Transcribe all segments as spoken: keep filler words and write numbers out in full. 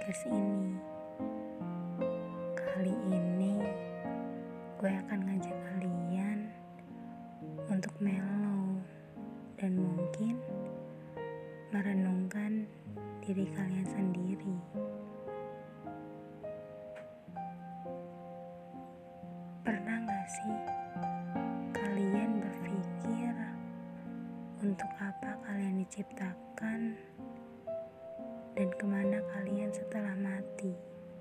podcast ini. Kali ini gue akan ngajak kalian untuk mellow dan mungkin merenungkan diri kalian sendiri. Pernah gak sih kalian berpikir untuk apa kalian diciptakan dan kemana kalian setelah mati?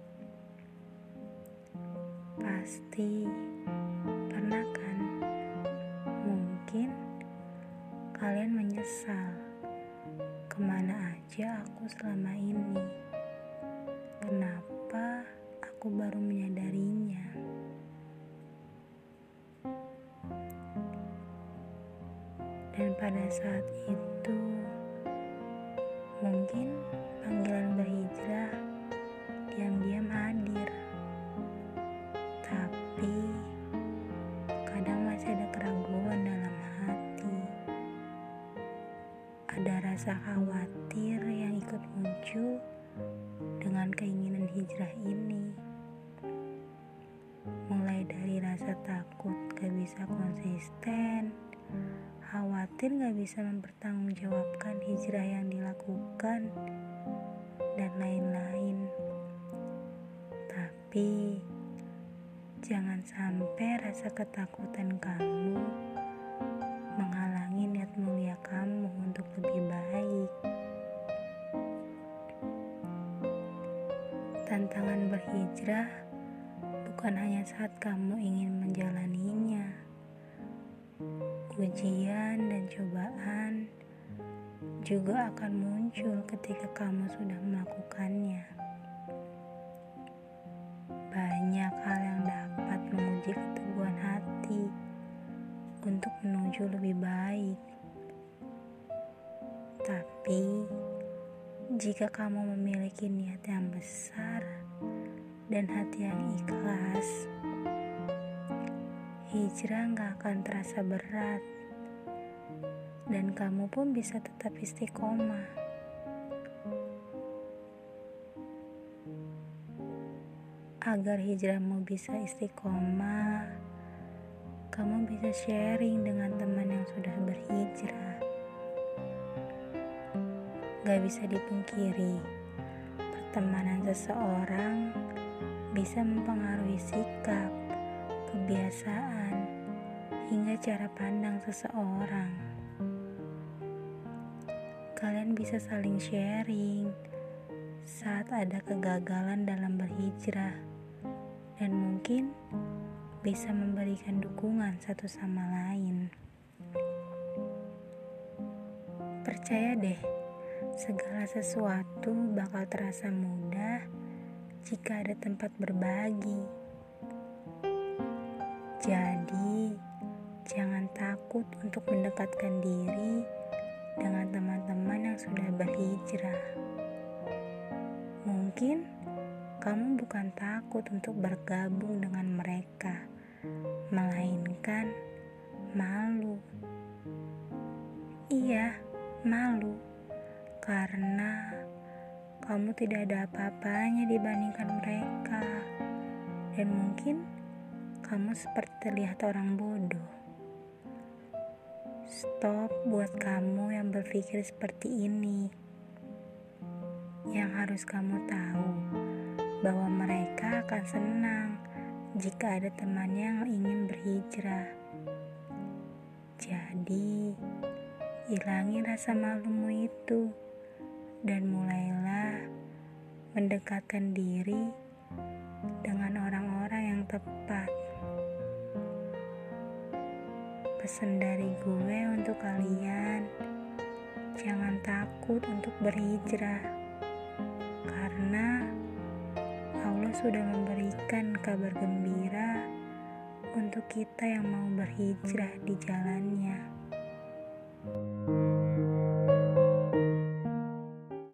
Pasti pernah kan? Mungkin kalian menyesal, kemana aja aku selama ini? Kenapa aku baru menyadarinya? Dan pada saat itu mungkin panggilan berhijrah diam-diam hadir. Tapi kadang masih ada keraguan dalam hati. Ada rasa khawatir yang ikut muncul dengan keinginan hijrah ini. Mulai dari rasa takut gak bisa konsisten, khawatir gak bisa mempertanggungjawabkan hijrah yang dilakukan, dan lain-lain. Tapi jangan sampai rasa ketakutan kamu menghalangi niat mulia kamu untuk lebih baik. Tantangan berhijrah bukan hanya saat kamu ingin menjalaninya. Ujian dan cobaan juga akan muncul ketika kamu sudah melakukannya. Banyak hal yang dapat menguji keteguhan hati untuk menuju lebih baik. Tapi jika kamu memiliki niat yang besar dan hati yang ikhlas, hijrah gak akan terasa berat, dan kamu pun bisa tetap istiqomah. Agar hijrahmu bisa istiqomah, kamu bisa sharing dengan teman yang sudah berhijrah. Gak bisa dipungkiri, pertemanan seseorang bisa mempengaruhi sikap, kebiasaan, hingga cara pandang seseorang. Kalian bisa saling sharing saat ada kegagalan dalam berhijrah, dan mungkin bisa memberikan dukungan satu sama lain. Percaya deh, segala sesuatu bakal terasa mudah jika ada tempat berbagi. Jadi, jangan takut untuk mendekatkan diri dengan teman-teman yang sudah berhijrah. Mungkin kamu bukan takut untuk bergabung dengan mereka, melainkan malu. Iya, malu. Karena kamu tidak ada apa-apanya dibandingkan mereka. Dan mungkin kamu seperti terlihat orang bodoh. Stop buat kamu yang berpikir seperti ini. Yang harus kamu tahu, bahwa mereka akan senang jika ada temannya yang ingin berhijrah. Jadi, hilangi rasa malumu itu dan mulailah mendekatkan diri dengan orang-orang yang tepat. Pesan dari gue untuk kalian, jangan takut untuk berhijrah, karena Allah sudah memberikan kabar gembira untuk kita yang mau berhijrah di jalannya.